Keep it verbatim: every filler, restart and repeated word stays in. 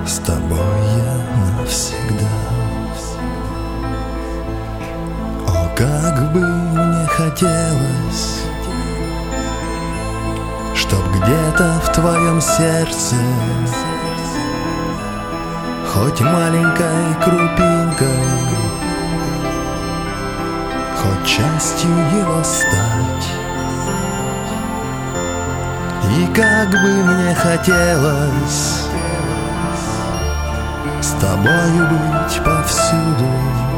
с тобой я навсегда. О, как бы мне хотелось, чтоб где-то в твоем сердце хоть маленькой крупинкой, хоть частью его стать. И как бы мне хотелось с тобою быть повсюду,